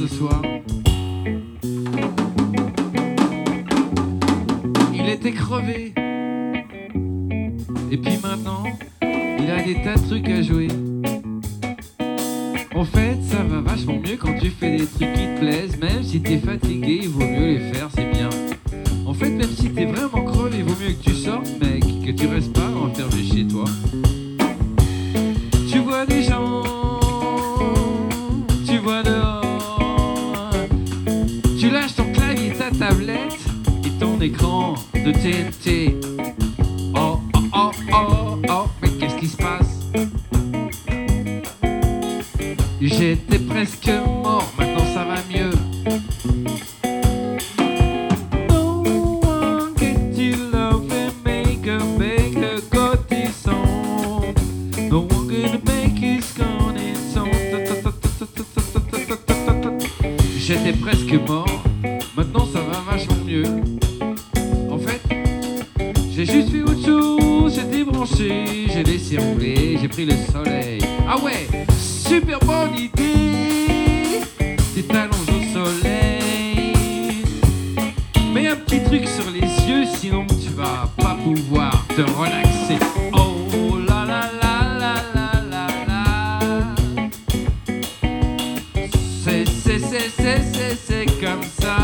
ce soir. Il était crevé. Et puis maintenant, il a des tas de trucs à jouer. En fait, ça va vachement mieux quand tu fais des trucs qui te plaisent. Même si t'es fatigué, il vaut mieux les faire, c'est bien. En fait, même si t'es vraiment crevé, il vaut mieux que tu sortes, mec, que tu restes pas enfermé chez toi. Tu vois des gens, tu vois dehors. Tu lâches ton clavier, ta tablette et ton écran de TNT. Oh, oh, oh, oh, oh, mais qu'est-ce qui se passe? J'étais presque mort, maintenant ça va mieux. No one can you love and make a got this song. No one can make his song and song. J'étais presque mort, maintenant ça va vachement mieux. En fait, j'ai juste fait autre chose, j'ai débranché, j'ai laissé rouler, j'ai pris le soleil. Ah ouais, super bonne idée, tu t'allonges au soleil. Mets un petit truc sur les yeux, sinon tu vas pas pouvoir te relaxer. Oh la la la la la la la. C'est comme ça.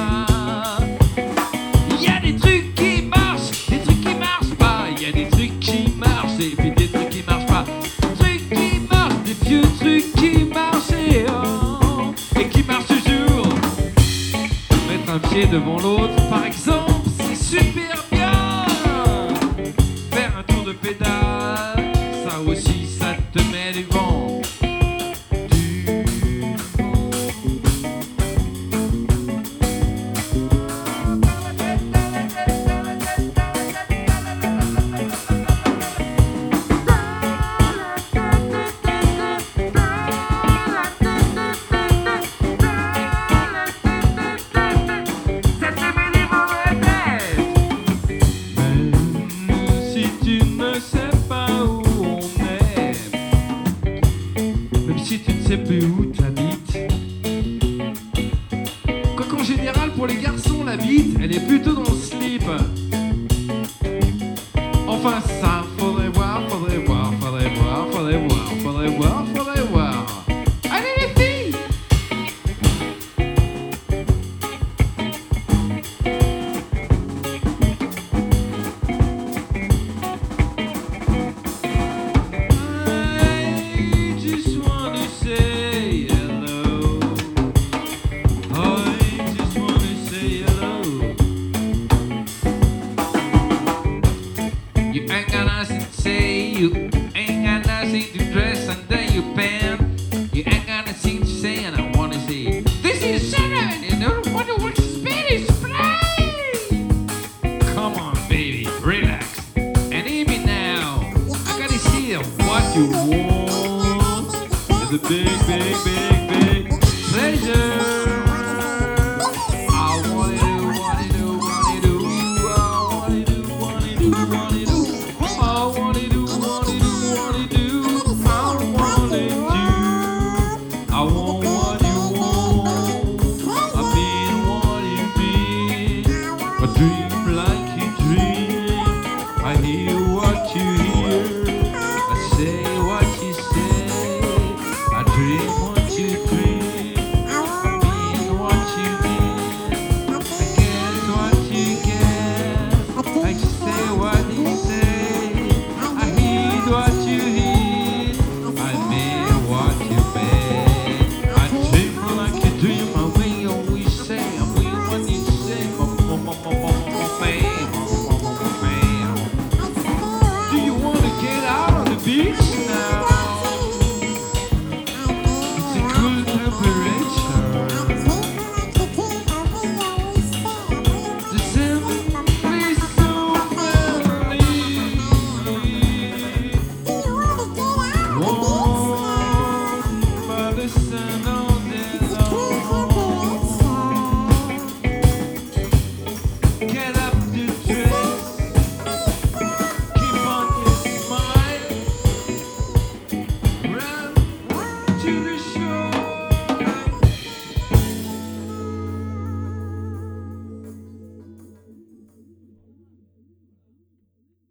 Il y a des trucs qui marchent, des trucs qui marchent pas. Il y a des trucs qui marchent et puis des trucs qui marchent pas. Des trucs qui marchent, des vieux trucs qui marchent et qui marchent toujours. Mettre un pied devant l'autre, par exemple, c'est super bien. Faire un tour de pédale, ça aussi, ça te met du vent. Si tu ne sais plus où t'habites. Quoique en général pour les garçons la bite elle est plutôt dans le slip. Enfin ça, faudrait voir, faudrait voir, faudrait voir, faudrait voir, faudrait voir, faudrait voir. Allez les filles! You ain't got nothing to say, you ain't got nothing to dress under your pants. You ain't got nothing to say, and I wanna say, this is Shannon, and I don't wanna watch Spanish play. Come on, baby, relax, and hear me now. I gotta see what you want. It's a big, big, big, big pleasure. Beach?